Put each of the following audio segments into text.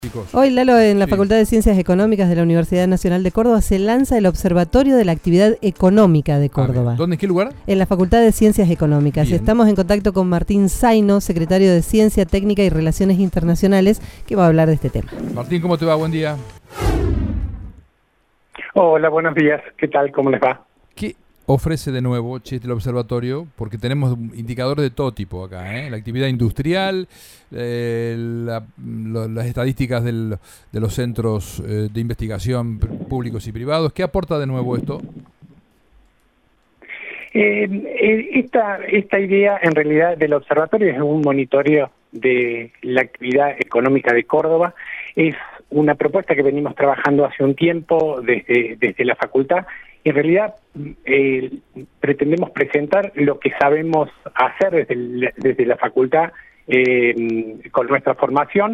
Chicos. Hoy, Lalo, en la Sí. Facultad de Ciencias Económicas de la Universidad Nacional de Córdoba se lanza el Observatorio de la Actividad Económica de Córdoba. ¿Dónde? ¿En qué lugar? En la Facultad de Ciencias Económicas. Bien. Estamos en contacto con Martín Zaino, secretario de Ciencia, Técnica y Relaciones Internacionales, que va a hablar de este tema. Martín, ¿cómo te va? Buen día. Hola, buenos días. ¿Qué tal? ¿Cómo les va? ¿Qué ofrece de nuevo el observatorio? Porque tenemos indicadores de todo tipo acá, ¿eh? La actividad industrial, las estadísticas de los centros de investigación públicos y privados. ¿Qué aporta de nuevo esto? Esta idea, en realidad, del observatorio es un monitoreo de la actividad económica de Córdoba. Es una propuesta que venimos trabajando hace un tiempo desde la facultad. En realidad, pretendemos presentar lo que sabemos hacer desde la facultad con nuestra formación,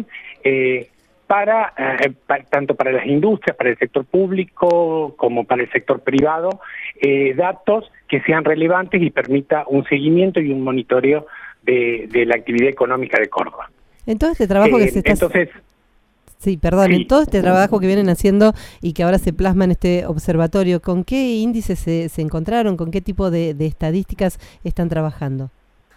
tanto para las industrias, para el sector público como para el sector privado, datos que sean relevantes y permita un seguimiento y un monitoreo de la actividad económica de Córdoba. En todo este trabajo que se está... Entonces, Sí, perdón, sí. En todo este trabajo que vienen haciendo y que ahora se plasma en este observatorio, ¿con qué índices se encontraron? ¿Con qué tipo de estadísticas están trabajando?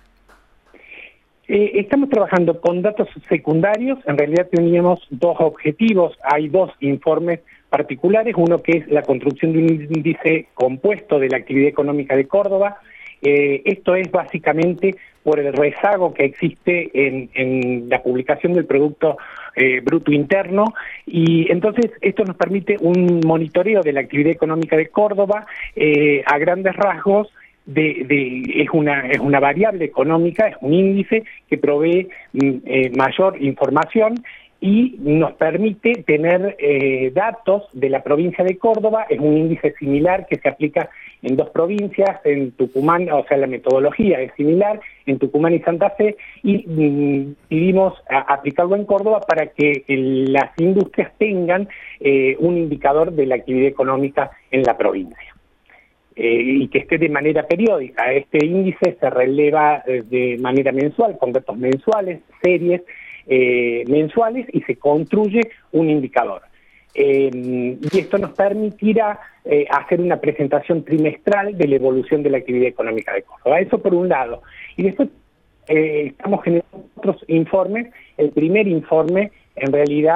Estamos trabajando con datos secundarios. En realidad teníamos dos objetivos. Hay dos informes particulares, uno que es la construcción de un índice compuesto de la actividad económica de Córdoba. Esto es básicamente por el rezago que existe en la publicación del Producto Bruto Interno, y entonces esto nos permite un monitoreo de la actividad económica de Córdoba a grandes rasgos. Es una variable económica, es un índice que provee mayor información y nos permite tener datos de la provincia de Córdoba. Es un índice similar que se aplica en dos provincias, en Tucumán, o sea, la metodología es similar, en Tucumán y Santa Fe, y decidimos aplicarlo en Córdoba para que las industrias tengan un indicador de la actividad económica en la provincia. Y que esté de manera periódica. Este índice se releva de manera mensual, con datos mensuales, series mensuales, y se construye un indicador. Y esto nos permitirá hacer una presentación trimestral de la evolución de la actividad económica de Córdoba. Eso por un lado. Y después estamos generando otros informes. El primer informe en realidad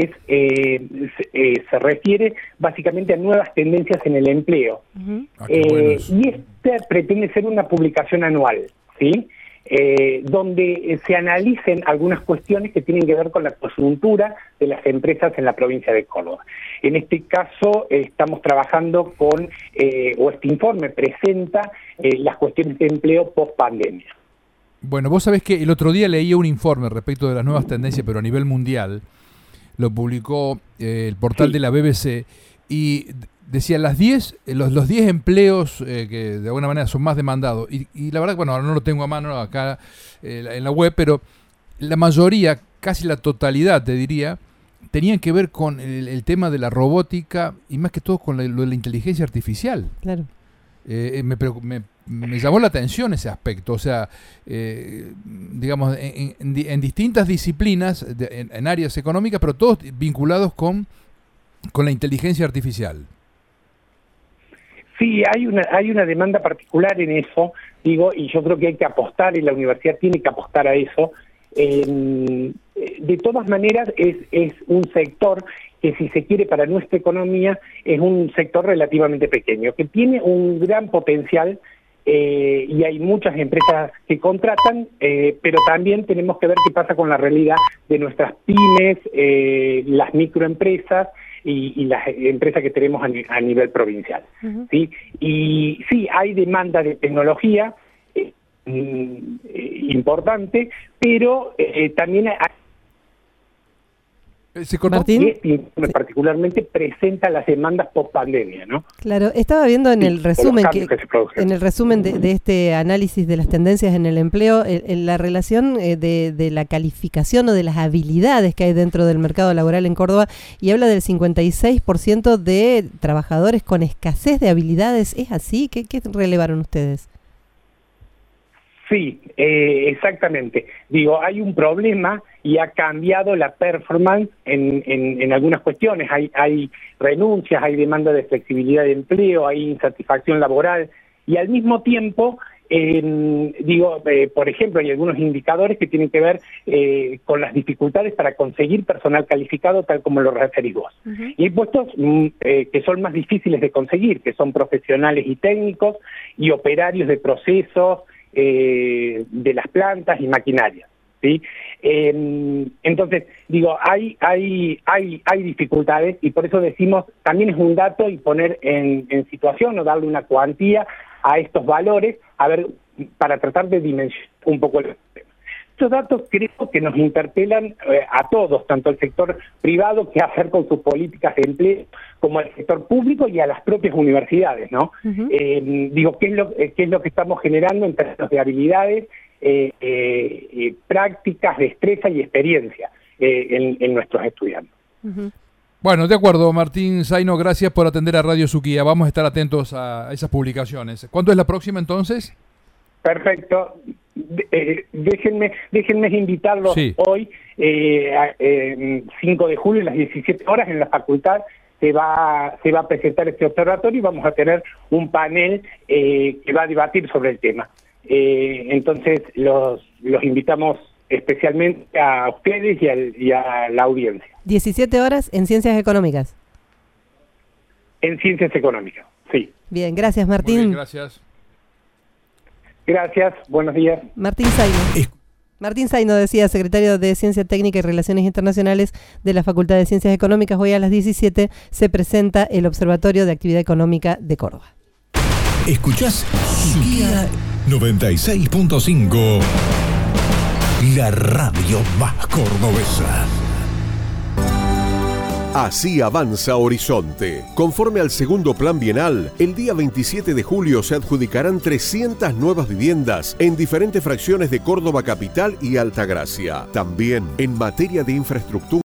se refiere básicamente a nuevas tendencias en el empleo. Uh-huh. Y este pretende ser una publicación anual, ¿sí? Donde se analicen algunas cuestiones que tienen que ver con la coyuntura de las empresas en la provincia de Córdoba. En este caso estamos trabajando o este informe presenta las cuestiones de empleo post pandemia. Bueno, vos sabés que el otro día leí un informe respecto de las nuevas tendencias, pero a nivel mundial. Lo publicó el portal de la BBC y decía los 10 empleos que de alguna manera son más demandados. Y la verdad, bueno, ahora no lo tengo a mano acá en la web, pero la mayoría, casi la totalidad, te diría, tenían que ver con el tema de la robótica y más que todo con lo de la inteligencia artificial. Claro. Me llamó la atención ese aspecto, o sea, digamos, en distintas disciplinas, en áreas económicas, pero todos vinculados con la inteligencia artificial. Sí, hay una demanda particular en eso, digo, y yo creo que hay que apostar, y la universidad tiene que apostar a eso. De todas maneras, es un sector que, si se quiere, para nuestra economía, es un sector relativamente pequeño, que tiene un gran potencial, y hay muchas empresas que contratan, pero también tenemos que ver qué pasa con la realidad de nuestras pymes, las microempresas y las empresas que tenemos a nivel provincial. Uh-huh. ¿Sí? Y sí, hay demanda de tecnología importante, pero también hay... Martín, y este informe particularmente presenta las demandas post pandemia, ¿no? Claro, estaba viendo en el resumen de este análisis de las tendencias en el empleo, en la relación de la calificación o de las habilidades que hay dentro del mercado laboral en Córdoba, y habla del 56% de trabajadores con escasez de habilidades. ¿Es así? ¿Qué relevaron ustedes? Sí, exactamente. Digo, hay un problema y ha cambiado la performance en algunas cuestiones. Hay renuncias, hay demanda de flexibilidad de empleo, hay insatisfacción laboral, y al mismo tiempo, por ejemplo, hay algunos indicadores que tienen que ver con las dificultades para conseguir personal calificado, tal como lo referís vos. Uh-huh. Y hay puestos que son más difíciles de conseguir, que son profesionales y técnicos y operarios de procesos de las plantas y maquinarias, ¿sí? Entonces, hay dificultades, y por eso decimos, también es un dato, y poner en situación o darle una cuantía a estos valores, para tratar de dimensionar un poco el tema. Estos datos creo que nos interpelan a todos, tanto al sector privado, qué hacer con sus políticas de empleo, como al sector público y a las propias universidades, ¿no? Uh-huh. ¿Qué es lo que estamos generando en términos de habilidades, prácticas, destreza y experiencia en nuestros estudiantes? Uh-huh. Bueno, de acuerdo, Martín Zaino, gracias por atender a Radio Suquía. Vamos a estar atentos a esas publicaciones. ¿Cuándo es la próxima entonces? Perfecto. Déjenme invitarlos hoy, 5 de julio, a las 17 horas, en la facultad. Se va a presentar este observatorio y vamos a tener un panel que va a debatir sobre el tema. Entonces, los invitamos especialmente a ustedes y a la audiencia. 17 horas en Ciencias Económicas. En Ciencias Económicas, sí. Bien, gracias, Martín. Muy bien, gracias. Gracias, buenos días. Martín Zaino, decía, secretario de Ciencia Técnica y Relaciones Internacionales de la Facultad de Ciencias Económicas. Hoy a las 17 se presenta el Observatorio de Actividad Económica de Córdoba. ¿Escuchás? Suquía 96.5, la radio más cordobesa. Así avanza Horizonte. Conforme al segundo plan bienal, el día 27 de julio se adjudicarán 300 nuevas viviendas en diferentes fracciones de Córdoba Capital y Altagracia. También en materia de infraestructura